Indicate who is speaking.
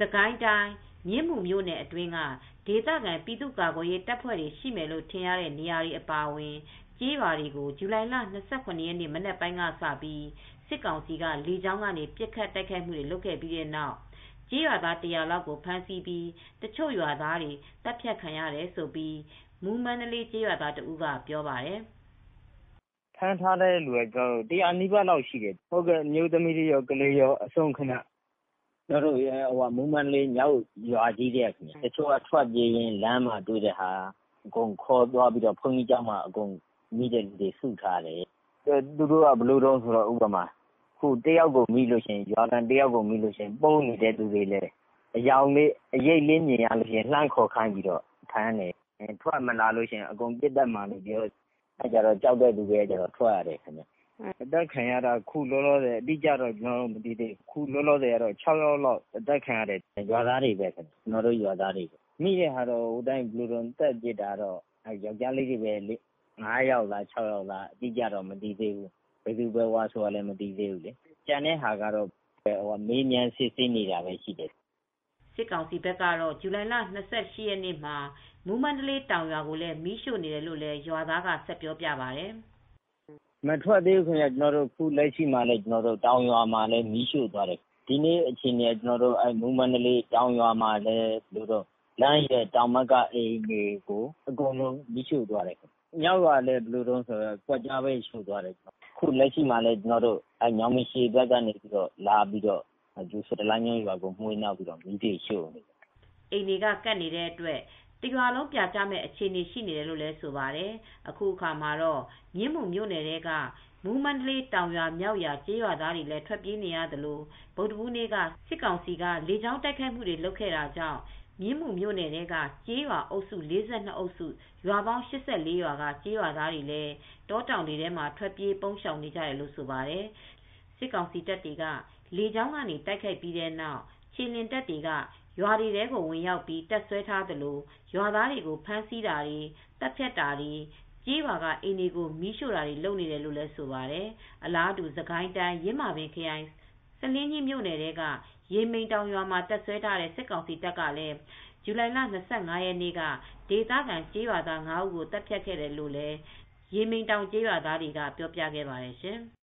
Speaker 1: စကိုင်းတိုင်းမြင်းမူမြို့နယ်အတွင်းကဒေသခံပြည်သူ့ကာကွယ်ရေးတပ်ဖွဲ့တွေရှိမယ်လို့ထင်ရတဲ့နေရာတွေအပါအဝင်ကျေးရွာတွေကိုဇူလိုင်လ27 ရက်နေ့မနက်ပိုင်းကစပြီးစစ်ကောင်စီကလေကြောင်းကနေပစ်ခတ်တိုက်ခိုက်မှုတွေလုပ်ခဲ့ပြီးတဲ့နောက်ကျေးရွာသား100လောက်ကိုဖမ်းဆီးပြီးတချို့ရွာသားတွေတပ်ဖြတ်ခံရတယ်လို့မူးမန္တလေးကျေးရွာသားတဦးကပြောပါတယ်
Speaker 2: ဖမ်းထားတဲ့လူက100နီးပါးလောက်ရှိတယ်။ဟုတ်ကဲ့အမျိုးသမီးတွေရောကလေးရောအစုံခဏကျွန်တော်တို့မူးမန္တလေးမြောက်ရွာကြီးတဲ့ခင်ဗျတချို့ကထွက်ပြေးရင်လမ်းမှာတွေ့တဲ့ဟာအကုန်ခေါ်သွားပြီးတော့ဘုန်းကြီးကျောင်းမှာအကုန်မိတဲ့လူတွေစုထားတယ်သူတို့ကဘယ်လိုတုံးဆိုတော့ဥပမာခုတယောက်ကိုမိလို့ရှိရင်ရွာကန်တယောက်ကိုမိလို့ရှိရင်ပုံနေတဲ့သူတွေလည်းအယောင်လေးအရေးလေးမြင်ရလို့ရှိရင်လှမ်းခေါ်ခိုင်းပြီးတော့ဖမ်းတယ်ထွက်မလာလို့ရှိရင်အကုန်ပြစ်တတ်မှလို့ပြောအဲကြတော့ကြောက်တဲ့လူတွေကြတော့ထွက်ရတယ်ခင်ဗျအသက်ခံရတာခုလောလောဆယ်အတိအကျတော့ကျွန်တော်တို့မသိသေးဘူးခုလောလောဆယ်ကတော့6ယောက်လောက်အသက်ခံရတယ်ရွာသားတွေပဲခင်ဗျကျွန်တော်တို့ရွာသားတွေမိတဲ့ဟာတော့ဟိုတိုင်းဘလူးတော်တက်ပြစ်တာတော့ယောက်ျားလေးတွေပဲ9ယောက်လား6ယောက်လားအတိအကျတော့မသိသေးဘူးဘယ်သူပဲဝါဆိုတာလည်းမသိသေးဘူးလေကျန်တဲ့ဟာကတော့မေးမြန်းစစ်ဆေးနေတာပဲရှိတယ်
Speaker 1: စစ်ကောင်စီဘက်ကတော့ဇူလိုင်လ28ရက်နေ့မှာမူးမန္တလေးတောင်ရွာကိုလည်းမီးရှို့နေတယ်လို့လည်းရွာသားကဆက်ပြောပြပါတယ်
Speaker 2: မထွက်သေးဘူးခင်ဗျကျွန်တော်တို့ခုလက်ရှိမှာလည်းကျွန်တော်တို့တောင်ရွာမှာလည်းမီးရှို့သွားတယ်ဒီနေ့အချိန်နဲ့ကျွန်တော်တို့မူးမန္တလေးတောင်ရွာမှာလည်းလို့တော့လမ်းရဲ့တောင်ဘက်ကအိမ်တွေကိုအကုန်လုံးမီးရှို့သွားတယ်မြောက်ရွာလည်းဘယ်လိုတုံးဆိုတော့ကွက်ကြားပဲရှို့သွားတယ်ခုလက်ရှိမှာလည်းကျွန်တော်တို့ညောင်မရှိဘက်ကနေပြီးတော့လာပြီးတော့ကျူစတလိုင်းရွာကိုမှွေးနောက်ပြီးတော့မီးတွေရှို့နေတယ်
Speaker 1: အိမ်တွေကကတ်နေတဲ့အတွက်တရွာလုံးပြကြမဲ့အခြေအနေရှိနေတယ်လို့လည်းဆိုပါတယ်အခုအခါမှာတော့မြင်းမူမြို့နယ်တွေကမူးမန္တလေးတောင်ရွာမြောက်ရွာကျေးရွာသားတွေလည်းထွက်ပြေးနေရသလိုဗုဒ္ဓဘူးနေ့ကစစ်ကောင်စီကလေကြောင်းတိုက်ခိုက်မှုတွေလုပ်ခဲ့တာကြောင့်မြင်းမူမြို့နယ်တွေကကျေးရွာအုပ်စု42အုပ်စုရွာပေါင်း84ရွာကကျေးရွာသားတွေလည်းတောတောင်တွေထဲမှာထွက်ပြေးပုန်းရှောင်နေကြတယ်လို့ဆိုပါတယ်စစ်ကောင်စီတပ်တွေကလေကြောင်းကနေတိုက်ခိုက်ပြီးတဲ့နောက်ခြေလျင်တပ်တွေကရွာတွေထဲကိုဝင်ရောက်ပြီးတပ်ဆွဲထားသလိုရွာသားတွေကိုဖမ်းဆီးတာတွေတပ်ဖြတ်တာတွေကြေးရွာကအိမ်တွေကိုမီးရှို့တာတွေလုပ်နေတယ်လို့လည်းဆိုပါတယ်အလားတူစကိုင်းတိုင်းရင်းမာပင်ခရိုင်စလင်းကြီးမြို့နယ်ထဲကရေမိန်တောင်ရွာမှာတပ်ဆွဲထားတဲ့စစ်ကောင်စီတပ်ကလည်းဇူလိုင်လ25ရက်နေ့ကဒေသခံကြေးရွာသား9ဦးကိုတပ်ဖြတ်ခဲ့တယ်လို့လည်းရေမိန်တောင်ကြေးရွာသားတွေကပြောပြခဲ့ပါတယ်ရှင်